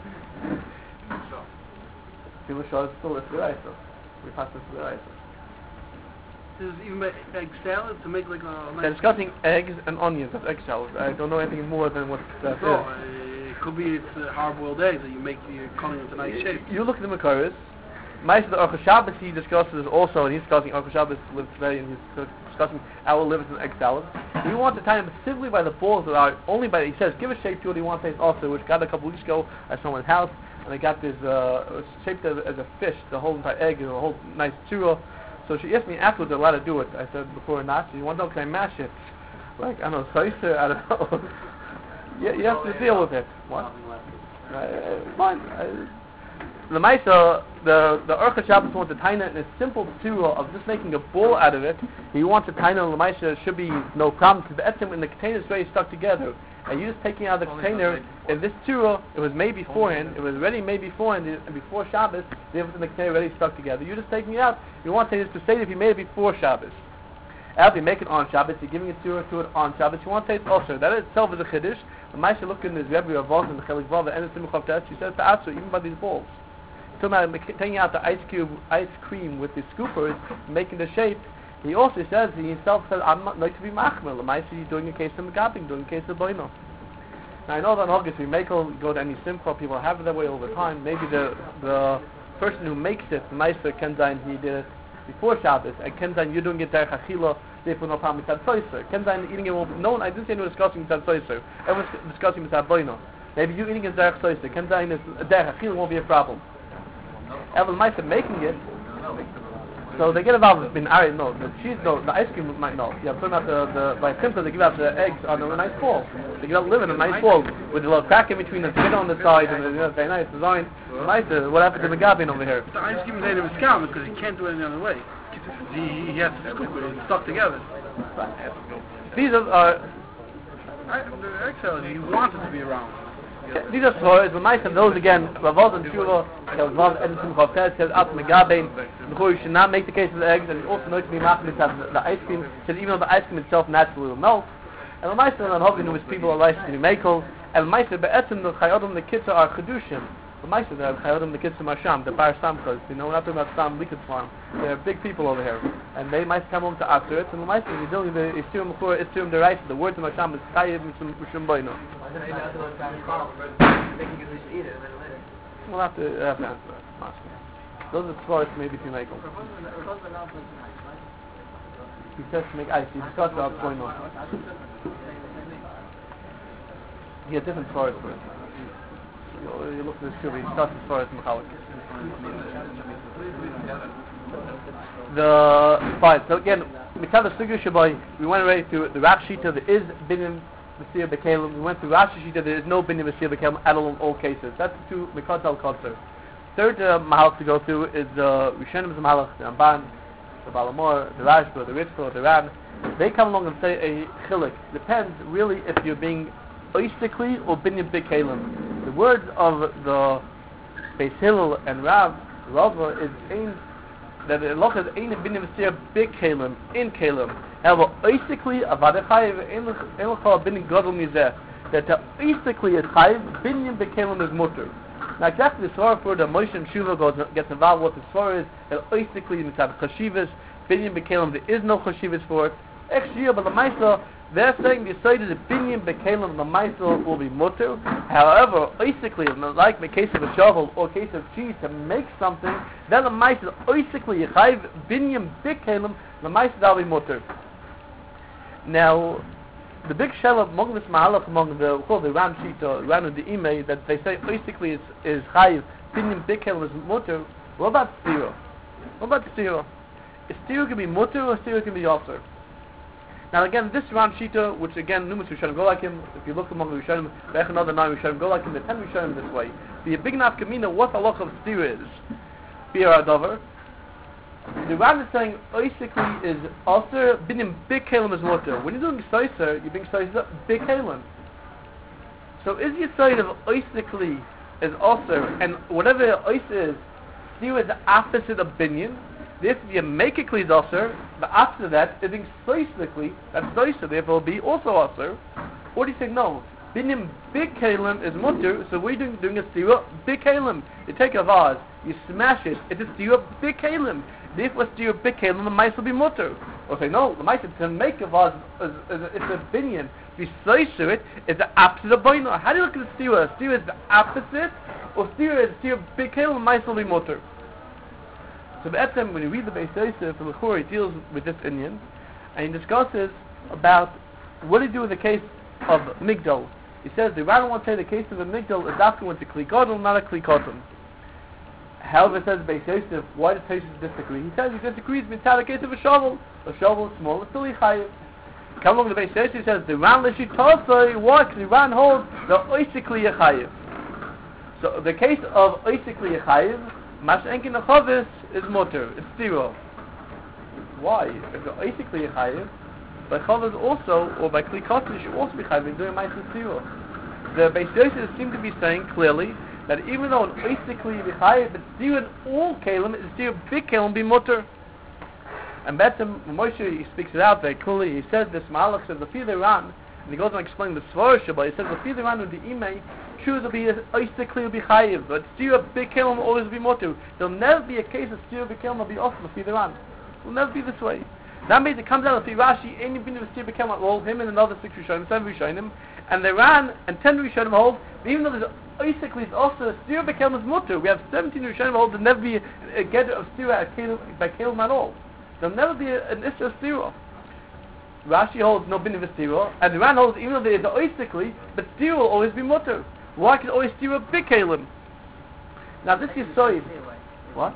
People show us still it's the We pass this to the rice. This is even by egg salad to make like a They're nice... discussing eggs and onions, that's egg salad. I don't know anything more than what that So, is. uh, it could be it's uh, hard-boiled eggs that you make, you're cutting into nice shape. You look at the Makaris. Ma'aseh the Aruch Shabbos he discusses also, and he's discussing Aruch Shabbos lives today, and he's discussing our livers and egg salad. He wants to tie him specifically by the balls that are only by. He says give a shape to it. He wants to say also, which got a couple weeks ago at someone's house, and they got this uh, shaped as, as a fish, the whole entire egg, and a whole nice churro. So she asked me afterwards, they're allowed to do it. I said before not. She wants to know can I mash it? Like I don't know, saucer. I don't know. you, you have to deal with it. What? Uh, fine. I, The Maisa, the the Aruch Shabbos wants to tie it in a simple tzura of just making a ball out of it. He wants to tie it in the Maisa should be no problem because the etzim in the container is very stuck together. And you just taking out the container. In this tzura, it was made beforehand. It was ready made beforehand, and before Shabbos, the everything in the container already stuck together. You're just taking it out. You want to say this to say if you made it before Shabbos. After you make it on Shabbos, you're giving a tzura to it on Shabbos. You want to say it's also that itself is a chiddush. The Maisa look in his Rebbe Ravos and the Chelik Vav and the Simcha Test. She says to Atzu even by these balls. Talking about taking out the ice cube, ice cream with the scoopers, making the shape. He also says he himself says I'm not like to be machmel. The Maisa he's doing a case of Megabin, doing a case of Boino. Now I know that in August we make go to any simcha, people have it that way all the time. Maybe the the person who makes it, the Maisa Kenzain, he did it before Shabbos, and Kenzain you're doing it derech achila, therefore no problem with tzad Kenzain eating it won't be, no one, I didn't say anyone discussing tzad soiser. Everyone's discussing tzad Boino. Maybe you eating it derech soiser. Kenzain is derech achila won't be a problem. Evel Maisa making it, so they get involved in Ari, no, the cheese, no, the ice cream might know. Yeah, put out the, the, by Simcha they give out the eggs on a nice ball. They give out live in a nice ball with a little crack in between the tomato on the side and the, you know, very nice design. Maisa, what happened to Megabin over here? The ice cream is made of a scam because he can't do it any other way. He, he has to scoop it, it's stuck together. These are, uh, I, the egg salad, he wants it to be around. these are stories, but Maisa those again, Ravos and Shura, Ravos and Simcha Test says out Megabin, before you should not make the case of the eggs, and also know to be machmir the, the ice cream, because even though the ice cream itself naturally will melt, and the Maisa and Hovin who is people are licensed to be makel, and Maisa be'etzim the Chayodom the Kitzah are Chedushim. The Maisa the Chayodom the Kitzah Masham, the Bar Samchas, you know, we're not talking about Sam Likitz farm. They're big people over here, and they might come home to after it, and the Maisa is dealing with the Isirum Mechur, Isirum the Rice, the words of Masham is Chayiv Mishum Boino. We'll have to have to answer that. Those are stories maybe to make. He says to make ice. He discussed what's going on. He had different stories for it. You, you look at this too, he discussed the stories in Mechalik. The fine. So again, Mikhail Sugu Shabai, we went right to the Rav Shita. There is binim Messiah Bekalim. We went through Rashi Shita. There is no binyan Messiah Bekalim at all in all cases. That's the two Mekatel Kotzer. Third uh, Mahalach to go through is the uh, Rishonim Mahalach, the Ramban, the Balamor, the Rashba, the Ritzko, the Ran. They come along and say a chilik. Depends really if you're being oistikli or binyan Bekalim. The words of the Beis Hillel and Rav Rava is ein that the loch is ein binyan Messiah Bekalim in Kalim. However, oistikli avadechayev ein lechol binyan gadol mizeh. That oistikli is chayev, binyan Bekalim is mutter. Now exactly the Svar for the Moshe and Shuva goes, gets involved with the Svar is that oistikli mitzad chashivas, binyan Bekalim, there is no chashivas for it. Extra, but the Maisa, they're saying the side of the binyan Bekalim, the Maisa will be mutter. However, basically, like the case of a shovel or case of cheese to make something, then the Maisa, basically, chayiv binyan Bekalim, the Maisa will be mutter. Now, the big shell among this mahalach, among the called the Ram Shita, Ram of the Imei, that they say basically is is chayiv binyan Bekalim is mutter. What about stira? What about stira? Is stira can be mutter or stira can be yasser? Now again, this Ram Shita, which again numerous Rishonim go like him. If you look among the Rishonim, there's another nine Rishonim go like him. The ten Rishonim this way. The big nafkamina, what the halach of stira is, bi'ar adover. The Ram is saying basically is also binyan Bekalim is mutter. When you're doing soiser, you're being soiser Bekalim. So is your side of basically is also, and whatever ois is, stira is the opposite of binyan. If you make a kli doser, but after that, it being soisically, that's doser, therefore be also aser. Or do you say no? Binyan Bekalim is mutter, so we're doing, doing a stira Bekalim. You take a vase, you smash it, it's a stira Bekalim. Therefore, stira Bekalim, the mice will be mutter. Or say no, the mice to make a vase, is, is, is, it's a binyan. If you soiser it, it's the opposite of boina. How do you look at the stira? Stira is the opposite, or stira is stira Bekalim, the mice will be mutter. So Be'etzem, when you read the Beis Yosef, the Lechor, he deals with this Indian, and he discusses about what do you do with the case of Migdal. He says the Ran wants to say the case of a Migdal is after when it's a Kli Gadol, not a Kli Kotum. However, says Beis Yosef, why does Yosef disagree? He says he disagrees with the case of a shovel. A shovel is small, it's still Chayiv. Come along to the Beis Yosef, he says the Ran Lishit Tosai, why? Because the Ran holds the Oisikli Chayiv. So the case of Oisikli Chayiv, Mash Enkin Achavis is mutter, it's stira. Why? If you're basically a chayiv, by chavis also, or by kli kotel, you should also be chayiv in doing ma'aser stira. The Beis Yosef seem to be saying clearly that even though basically the chayiv, but stira in all kalim is stira big kalim be mutter. And Betzim Moshe, he speaks it out very clearly. He says this Malach says the Fidei Ran, and he goes on explaining the Svar Shabbat. He says the Fidei Ran with the Imei. Choose will be basically will be chayiv, but stira Bekalim will always be mutter. There'll never be a case of stira Bekalim will be off the Fidei Ran. It will never be this way. That means it comes out of Rashi, any bin of stira Bekalim will him and another six Rishonim, seven Rishonim, and they ran and ten Rishonim hold. Even though there's basically it's also stira Bekalim is mutter. We have seventeen Rishonim hold. There'll never be a, a get of stira by Kalim at all. There'll never be a, an issue of stira. Rashi holds no bin of stira, and the Ran holds even though there is basically, but stira will always be mutter. Why can always stira Bekalim? Now this is so what?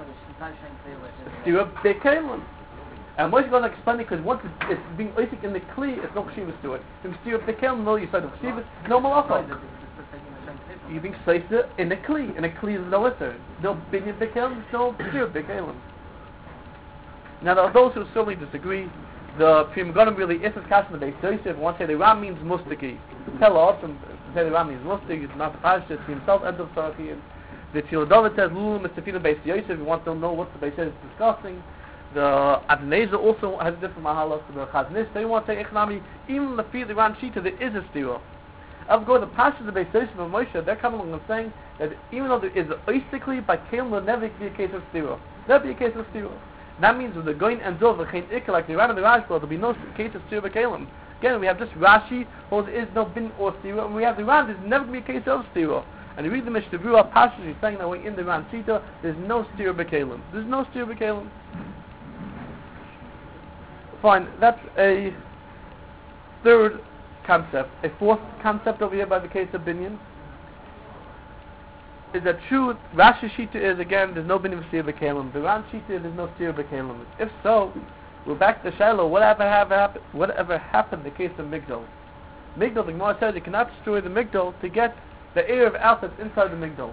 Stira Bekalim. And Moshe going to explain it because once it's, it's being basic in the kli, it's no chshivas to it. From stira Bekalim, no you said chshivas, no malacha. You're being placed in the kli, and the kli is no issur. No binyan Bekalim, no stira Bekalim. Now there are those who certainly disagree. The Prima Gonim really is a cast in the Beis Yosef. One say the Ram means mustaki. Tell us and say the Ram means mustaki. It's not the Parsha. It's himself. End of Sarki. And the Tzil David says Lulu Mistafina Beis Yosef. You want to know what the Beis Yosef is discussing. The Adonaiza also has a different mahalas. The Chaznis they want to say Echnami. Even the Fi the Ram Shita there is a stira. I've got the Parsha of the Beis Yosef and Moshe. They're coming along and saying that even though there is basically by Kalim will never be a case of stira. Never be a case of stira. That means with the going and zov, like the Ran and the Rashba, there'll be no case of stira Bekalim. Again, we have just Rashi, or there is no bin or stira, and we have the Ran, there's never going to be a case of stira. And you read the Mishnah Berurah passage, he's saying that way in the Ran Sita, there's no stira Bekalim. There's no stira Bekalim. Fine, that's a third concept. A fourth concept over here by the case of binyan is that true, Rashi Shita is, again, there's no binyan of stira Bekalim. The Ran Shita, there's no stira Bekalim. If so, we're back to Shiloh. Whatever happened, whatever happened in the case of Migdal? Migdal, the Gemara says you cannot destroy the Migdal to get the air of out that's inside the Migdal.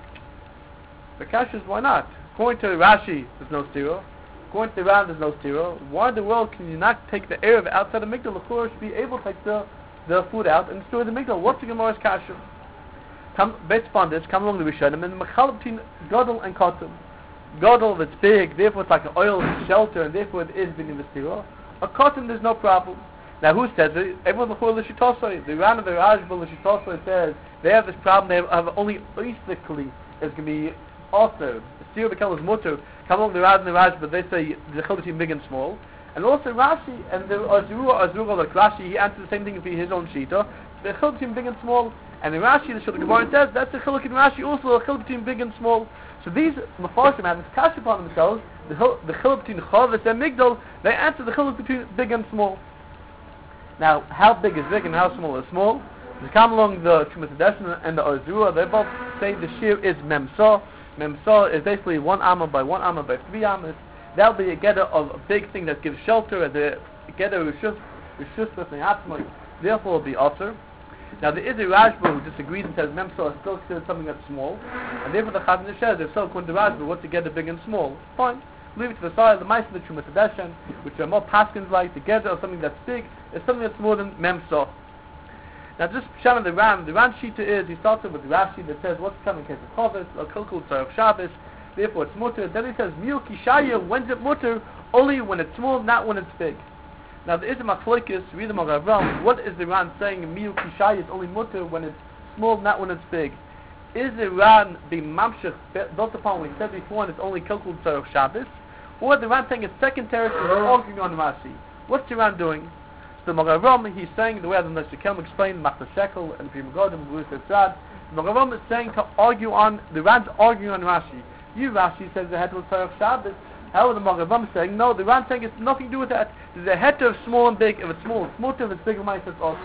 The question is, why not? According to Rashi, there's no stira. According to the Ran, there's no stira. Why in the world can you not take the air of outside the Migdal? Of course, be able to take the, the food out and destroy the Migdal. What's the Gemara's kasha? Come, based upon this, come along the Rishonim, and Mechalab between Gadol and Kotum. Gadol, if it's big, therefore it's like an oil shelter, and therefore it is B'nai V'stira. A Kotum, there's no problem. Now, who says it? Everyone before L'Shitosoi. The Ran of the Rajba L'Shitosoi says they have this problem. They have, have only basically it's going to be also the stira becomes mutter. Come along the Ran and the Rajba, they say the chil between big and small. And also Rashi and the Azura, Azura like Rashi, he answers the same thing for his own shita. The chil between big and small. And in Rashi, the Shulchan Gemara says that's the chiluk in Rashi also a chil between big and small. So these Mefarshim have this kasha upon themselves. The chil the chil between Chavis and Migdal, they answer the chiluk between big and small. Now, how big is big and how small is small? They come along the Chumas Hadeshin and the Azura. They both say the shear is memsa. Memsa is basically one amma by one amma by three ammas. That'll be a getter of a big thing that gives shelter, as a getter rishus rishus with atzmai. Therefore, it'll be offer. Now, there is a Rashba who disagrees and says memsa is still considered something that's small, and therefore the Chazon Ish says, if so, according to Rashba, what's the getter big and small? Fine. Leave it to the side of the mice of the Chumas Hadeshin, which are more paskins like, the getter of something that's big is something that's more than memsa. Now, just Shem the Ram, the Ram Shita is, he starts with Rashi that says, what's coming in case of Chavis, or Kilkul Tzarech Shabbos, therefore it's mutter. Then he says, Miu Kishaya, when's it mutter? Only when it's small, not when it's big. Now, there is a machlokes, read the Maravram, what is the Ran saying, Miu Kishaya is only mutter when it's small, not when it's big? Is the Ran being mamshech, built upon what we said before, and it's only Kilkul Tzarech Shabbos? Or the Ran saying it's second territory, and arguing on Rashi? What's the Ran doing? The Maravram, he's saying, the way that the Shekel explained, Machta Shekel, and Pim Godim, Bruce Etzad, the Maravram is saying to argue on, the Ran's arguing on Rashi. You, Rashi, says the head was Tzarech Shabbos. However, the Maravram is saying, no, the Ran saying it's nothing to do with that. There's a head of small and big. If it's small, it's mutter. If it's big, it's also.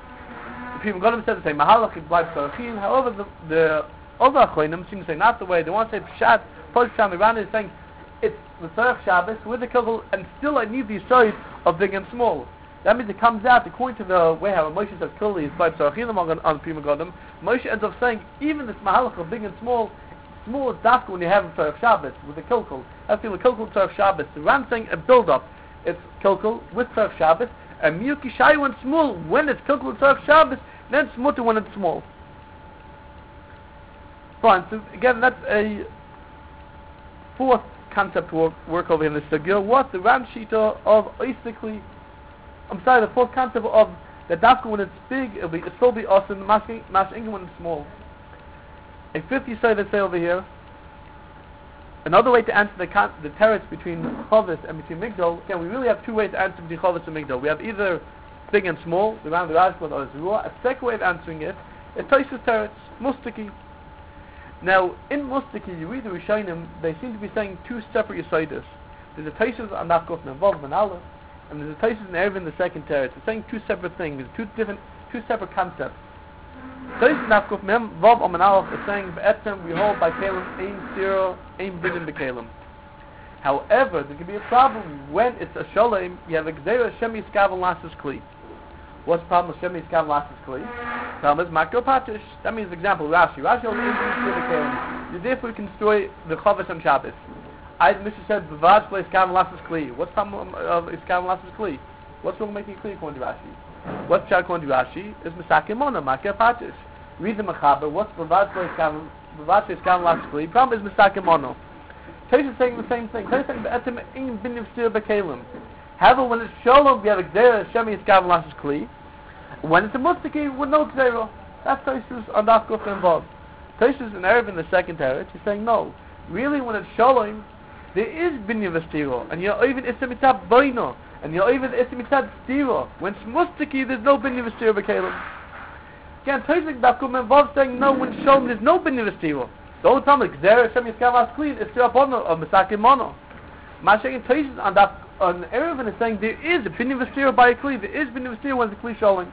The Pim Godim says the same, Mahalach, it bleibt Tzarechim. However, the, the other Achronim seem to say not the way. They want to say, Pshat, Posh Pshat, the Ran is saying, it's the Tzarech Shabbos with the Kilkul, and still I need the side of big and small. That means it comes out, according to the way how Moshe says clearly is by Tzarachilim on, on Prima Godim, Moshe ends up saying, even this Mahalach of big and small, small is dafka when you have Tzarech Shabbos, with the Kilkul. That's the Kilkul Tzarech Shabbos. The Ram saying a build-up, it's Kilkul with Tzarech Shabbos, and Miyuki Shai when small, when it's Kilkul Tzarech Shabbos, then it's mutter when it's small. Fine, so again, that's a fourth concept work, work over here in this sugya. What the Ram Shita of basically, I'm sorry, the fourth concept of the dafka when it's big, it'll be, it'll still be awesome, mash inga when it's small. A fifth you say, let's say over here, another way to answer the con- the teretz between Chavis and between Migdal, again, we really have two ways to answer between Chavis and Migdal. We have either big and small, the round the Rashba or Zerua. A second way of answering it is Tosh's teretz, Mustaki. Now, in Mustaki, you read the Rishonim, they seem to be saying two separate Yisaitis. There's a Tosh's on Nafkuf involved in Allah, and there's a Tosh's in Erevin, the second teretz. It's saying two separate things, two different, two separate concepts. Tosh's Nafkuf Mem Vav Omanalach is saying Be'etzem we hold by Kalim Ein Zero Ein Bidin Be'Kalim. However, there can be a problem when it's a Sholem. You have a Gzeira Shem Yiskav Lasses Kli. What's the problem with Shem Yiskav Lasses Kli? The problem is Makro Patish. That means, example, Rashi. Rashi holds Ein Bidin Be'Kalim. You therefore can destroy the Chavis on Shabbos. I, Mishnah said Bavad Play Yiskav Lasses Kli. What's the problem of Yiskav Lasses Kli? What's wrong with making it clear according to Rashi? What's Shad according to Rashi? Is Masake Mona, Makro Patish. Read the Mechaber. What's Bavad Play Yiskav Lasses Kli? Problem is Masake Mona. Taish is saying the same thing. Taish is saying Be'etim Ein Bidin Be'Kalim. However, when it's Sholom, we have a Gzeira Shem Yiskav Lasses Kli. When it's a Mustaki, with no Gzeira. That's Taish's on that Guf involved. Taish's in Erev in the second teretz. He's saying no. Really, when it's Sholom, there is Binyan V'Stiro, and you're even Isamitzad Boino, and you're even Isamitzad Stiro. When it's Mustaki, there's no Binyan V'Stiro Be'Kalim. Again, Taish's that Guf involved saying no. When Sholom, there's no Binyan V'Stiro. The only time like Gzeira Shem Yiskav Lasses Kli is still upon of Masake Mono. Mashayim Taish's on that on Erev is saying there is a Binyan V'Stiro by a Kli. There is Binyan V'Stiro when the Kli Sholom.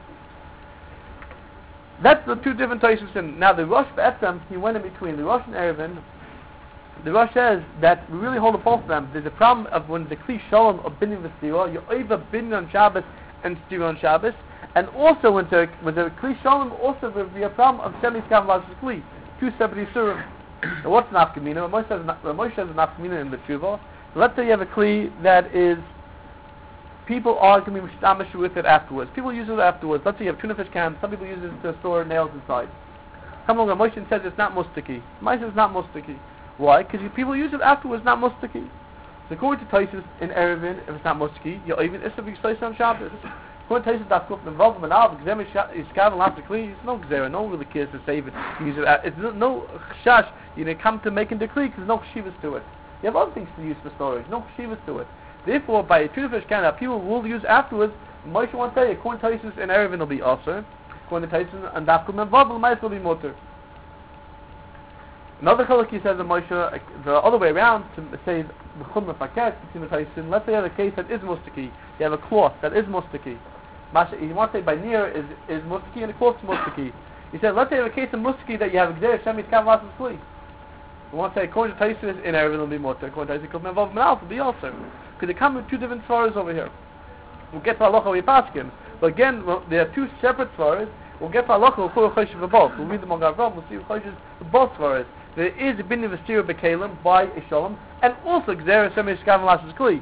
That's the two different Taishos in. Now the Rosh Be'etzem, he went in between. The Rosh and Erevin, the Rosh says that we really hold up both of them. There's a problem of when the Kli Sholom of Binyan V'Stiro, you over Binyan on Shabbos and Stiro on Shabbos, And also, when the when the Kli Shalom, also there will be a problem of Shemi Skav Lashis Kli. Two separate Yisurim. So what's Nafkamina? Moshe says Moshe says Nafkamina in the Tshuva. So let's say you have a Kli that is, people are going to be mishtamish with it afterwards. People use it afterwards. Let's say you have tuna fish cans. Some people use it to store nails inside. Come along, Moshe says it's not mustaki. Moshe says it's not mustaki. Why? Because people use it afterwards, not mustaki. So according to Taisus in Erevin, if it's not mustaki, you're even if it's placed on Shabbos. According to Taisus, that's good. Involved in Alv, Gzem is Kavan Lafakli. It's no Gzera. No one really cares to save it. Use it. It's no Chash. You know, come to making the Kli because there's no Shivas to it. You have other things to use for storage. No Shivas to it. Therefore, by a tuna fish can that people will use afterwards, Moshe won't say, according to Taisus in Erevin will be also. According to Taisus and Dafkum and Vav, might will be mutter. Another chalak he says in Moshe, the other way around, to say the chumrah faket between the Taisus. Let's say you have a case that is mustaki. You have a cloth that is mustaki. You want to say by near is is mustaki and the cloth is mustaki. He said, let's say you have a case of mustaki that you have Gzeh Shemit Kav Lasas Kli. You want to say according to Taisus in Erevin will be mutter. According to Taisus in Vav Menal will be also. Because they come with two different svaras over here. We'll get to halacha we paskin. But again, well, there are two separate svaras. We'll get to halacha we'll call choshev for both. We'll read them on Gavram. We'll see choshev for both svaras. There is a bin of a stira bekalim by a shalom, and also gzera semesh kavan lashes kli.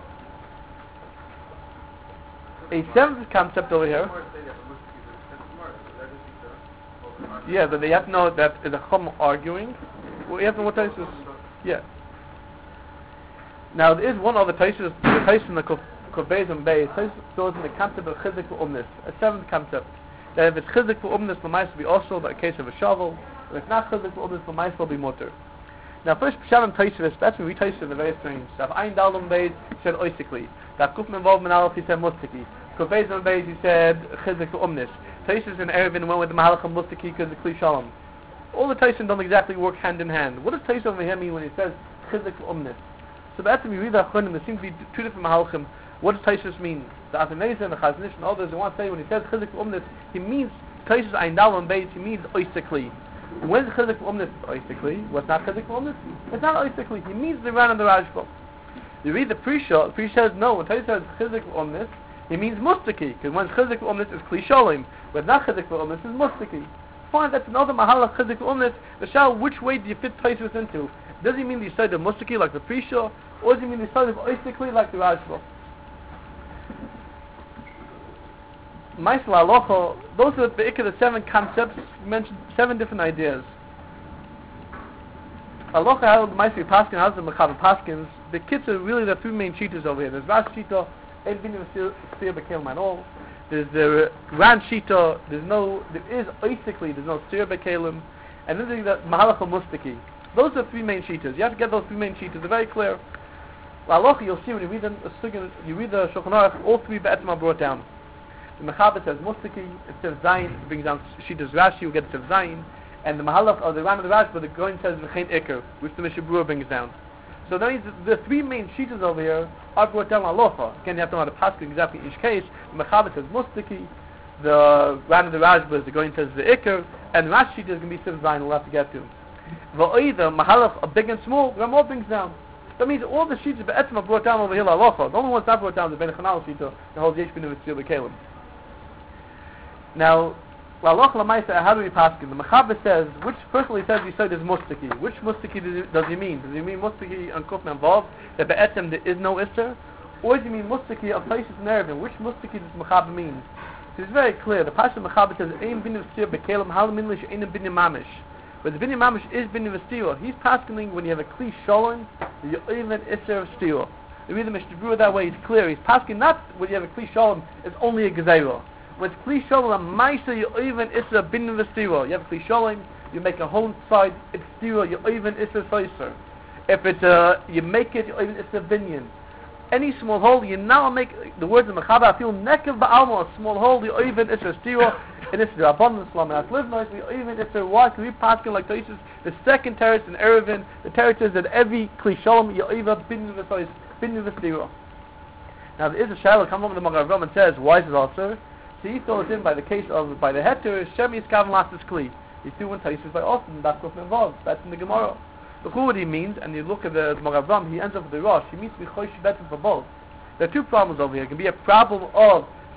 A seventh concept over here. Yeah, but they have to know that is a chum arguing. Well, you have to know what Taisus. Yeah. Now there is one other Taisus, the Taisus in the Kovbeis and Beis. Taisus goes in the concept of chizik v'umnis, a seventh concept. That if it's chizik v'umnis, the mice will be also by a case of a shovel. If it's not chizik v'umnis, the mice will be mutter. Now first Pshalim Taisus, that's when we Taisus in a very strange stuff. Ein Dalum Beis he said oisikli. That Kufim involved in Aleph he said mustaki. Kovbeis and Beis he said chizik v'umnis. Taisus in Erevin went with the Mahalach of mustaki because of Kli Shalom. All the Taisus don't exactly work hand in hand. What does Taisus over here mean when he says chizik v'umnis? So that's when we read the Achonim, there seem to be two different Mahalchim. What does Taisus mean? The Athanesa and the Chaznish and others, they want to say when he says Chizik Umnis, he means Taisus Ein Dal and Beis, he means Oistikli. When is Chizik Umnis Oistikli? What's not Chizik Umnis? It's not Oistikli. He means the Ran and the Rajbal. You read the Prisha, the Prisha says no, when Taisus says Chizik Umnis, he means Mustaki, because when Chizik Umnis is Kli Sholim, when not Chizik Umnis is Mustaki. Fine, that's another Mahalach Chizik Umnis. The Shal, which way do you fit Taisus into? Does he mean the side of Mustaki like the Prisha, or does he mean the side of Oistikli like the Rajbal? Ma'aseh Halacha, those are the, the seven concepts, mentioned seven different ideas. Halacha held Ma'aseh Paskin, how's the Mechaber Paskins? The kids are really the three main cheetahs over here. There's Rash Shita, Ein Binim Sir Bekelim at all. There's the Ran Shita, there's no, there is Oistikli, there's no Sir Bekelim, and then there's the Mahalacha Mustaki. Those are the three main cheetahs. You have to get those three main cheetahs. They're very clear. Halacha, you'll see when you read them, you read the Shulchan Aruch, all three be'etzim are brought down. The Mechaber says Mustaki, instead of Zayin, brings down Shitas Rashi, you get instead of Zayin, and the Mahalach of the Ram of the Rash, but the Goin says V'chein Iker, which the Mishnah Berurah brings down. So that means the, the three main Shitas over here are brought down Halacha. Again, you have to know how to pass exactly each case. The Mechaber says Mustaki, the Ram of the Rash, but the Goin says the Iker, and Rashi is going to be instead of Zayin, we'll have to get to. V'oi, the Mahalach of big and small, Ramah brings down. That means all the Shitas Be'etzim are brought down over here Halacha. The only ones not brought down is the Ben Chanal Shita, the whole Yesh Bin Mitzvah B'Kelim. Now, Halacha L'maisa, how do we pass it? The Mechaber says, which personally says he said is Mustaki. Which Mustaki does he, does he mean? Does he mean Mustaki on Kufna involved, that Be'etzim there is no Isser? Or does he mean Mustaki of places in Erevin? Which Mustaki does Mechaber mean? It's very clear. The Pasha Mechaber says, Ein Binim Sir B'Kelim, Hal Minlish, Ein Binim Mamish. But the Binim Mamish is Binim V'Stira. He's passing when you have a Kli Sholem, you even Isser of Stira. The reason Mishnah Berurah that way is clear. He's passing not when you have a Kli Sholem, it's only a Gezeirah. When it's Kli Sholem, a Maisa, you even Isser Binim V'Stira. You have a Kli Sholem, you make a whole side, it's Stira, you even Isser Soiser. If it's a, you make it, you even Isser Binyan. Any small hole, you now make, the words of Mechaber, I feel Nekev Ba'alma, a small hole, you even Isser Stira, and it's the abundance Islam, and that's live nice, we even Isser Why? Can we pass like Tosis, the second terrace in Erevin, the terraces that every Kli Sholem, you even Binim V'Soiser, Binim V'Stira. Now there is a shadow, come over the Magavam and says, why is it also? So he throws in by the case of, by the heter, Shemi Iskavan Lasses Kli. He's doing Tosis by Austin, that's what's involved, that's in the Gemara. Look what he means, and you look at the Magavam, he ends up with the Rosh, he means to be Chosh Betzim for both. There are two problems over here. It can be a problem of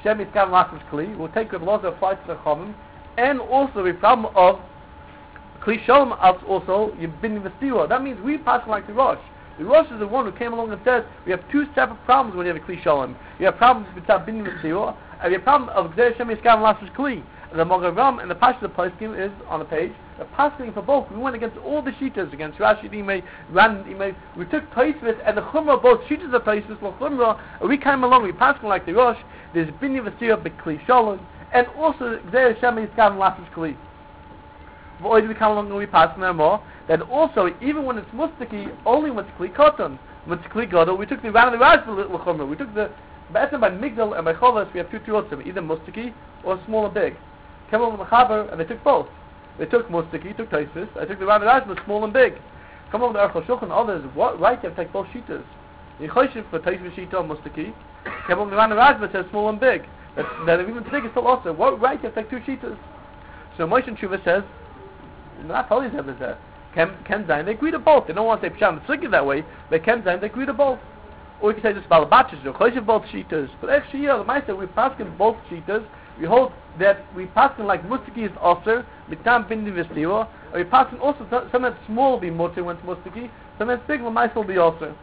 Shem Yiskav Lachas Kli, we'll take the laws that apply to the Chomim, and also the problem of Kli Shalom also, Yibin Vestiwa. That means we pass like the Rosh. The Rosh is the one who came along and says, we have two separate problems when you have a Kli Shalom. You have problems with Bin Vestiwa, and you have problem of Gzer Shem Yiskav Lachas Kli. The Mogavam and the Pasha of the Poskim is on the page. The passing for both. We went against all the Shitas, against Rashi Imei, Ran Imei. We took Taisvis and the Chumrah, both Shitas of Taisvis, Lo Chumrah, and we came along, we passed like the Rosh. There's Binyan V'Sirah B'Kli Shalom, and also Gzer Hashem Yiskav Lachas Kli. V'Oid we come along and we pass them more. That also, even when it's Mustaki, only when it's Kli Koton. When it's Kli Gadol, we took the Ran and the Rash Lo Chumrah. We took the Be'etzem by Migdal and by Chovas, we have two Tirotzim, either Mustaki or small and big. Came along the Mechaber, and they took both. They took Mustaki, took Taisis. I took the Ran Rashba, small and big. Come over the Aruch HaShulchan, others, what right you have to take both Shitas? You Choshev for Taisis Shita or Mustaki. Come over the Ran Rashba says small and big. That, that even today is still also. What right you have to take two Shitas? So Moshe Tshuva says, not always have this there. Ken Zayin, they agree to both. They don't want to say Psham Tziggy that way, but Ken Zayin, they agree to both. Or you can say just Balabachis, or Choshev both Shitas. But actually, yeah, the Meister, we pass in both Shitas. We hold that we pass in like Mustaki is Osir, Mitam Bindi Vestiwa, or we pass in also some that small will be Mutter when it's Mustaki, some that's big when will be Osir.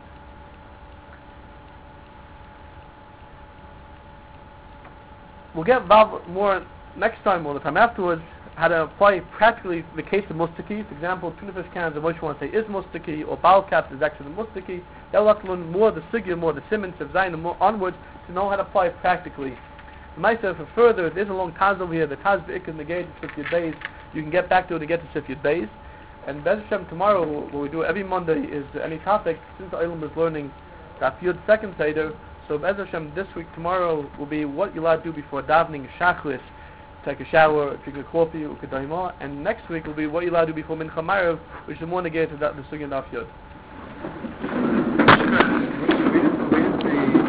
We'll get involved more next time or the time afterwards, how to apply practically the case of Mustaki. For example, tuna fish cans, of what you want to say is Mustaki, or Baal caps is actually the Mustaki. That will have to learn more the Sigya, more the Simmons, of Zayin, and more onwards to know how to apply it practically. Myself, for further, there's a long Taz over here, the Taz Be'ikad Negate, Sifyat Beis. You can get back to it to get to Sifyat Beis. And Bez Hashem, tomorrow, what we do every Monday is any topic, since the Ilm is learning Daf Yud second Seder. So Bez Hashem, this week, tomorrow, will be what you'll have to do before davening, Shachris, take a shower, drink a coffee, Ukadaima. And next week will be what you'll have to do before Mincha Marav, which is more negated to the Sugyan Daf Yud.